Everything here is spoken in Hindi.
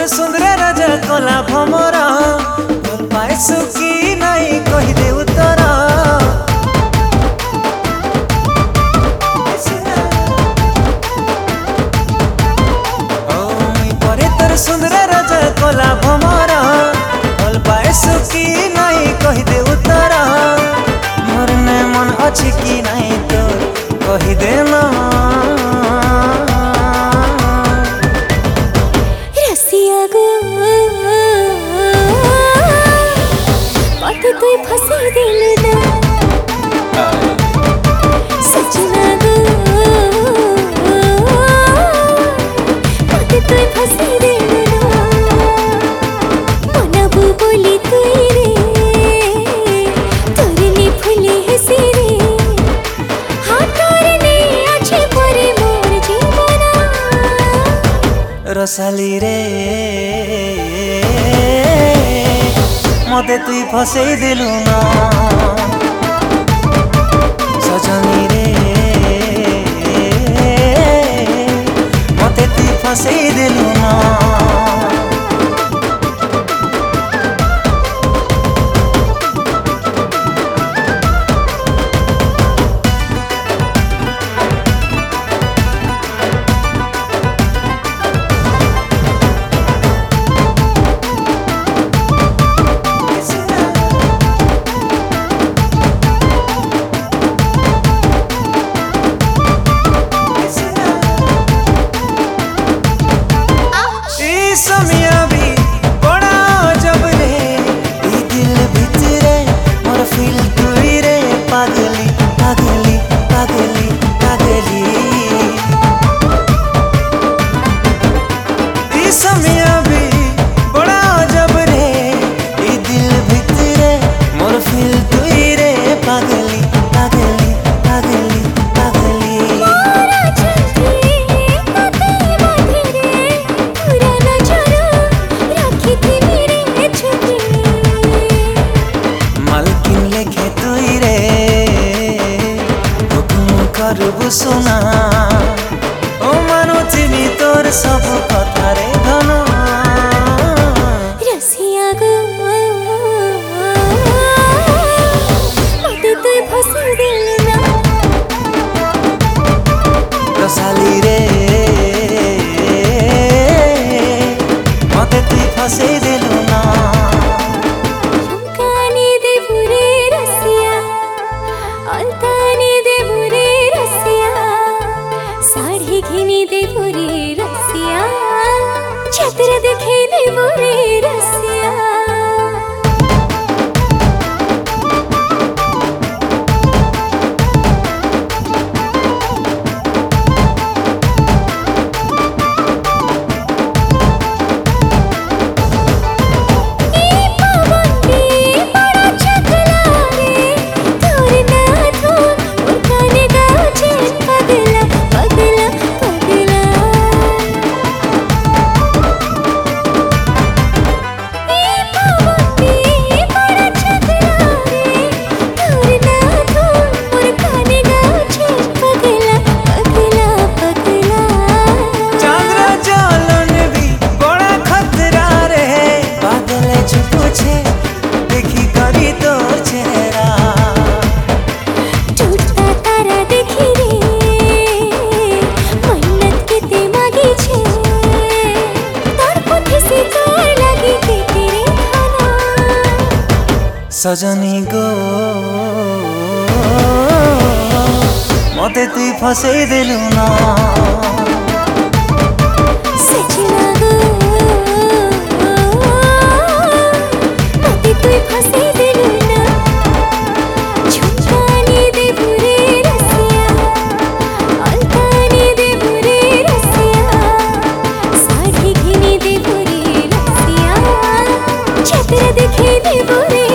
सुंदर राजा कला भमरा भल पाइसु कि नहीं कहिदे उत्तर सुंदर राजा कला भमरा भल पाइसु कि नहीं कहिदे उत्तर मोर ने मन अछि कि नहीं तो कहिदे ना रसिया गो मते तू फंसी दिल ना सजना गो मते तू फंसी दिल ना मनबू बोली तू रे तोरनी फुले हसी रे हाँ तोरनी अच्छे परे मोर जीवना रसाली रे मते तुई फसई दिलु ना सजनी रे मते तुई फसई दिलु ना सुना ओ मानुथिनी तोर सब कथा रे धन रसिया गो मते तू फंसी दिल ना रसाली रे मते तू फंसी दिलु ना झुमकानी दे बुरे रसिया अलतानी दे बुरे साड़ी घिनी दे बुरे रसिया छत्र दिखे दे बुरे रसिया सजनी गो मते तुई फसई दिलु ना सजना गो मते तू फंसी दिल ना झुमकानी दे बुरे रसिया अलतानी दे बुरे रसिया साड़ी घिनी दे बुरे रसिया छत्र दिखे दे बुरे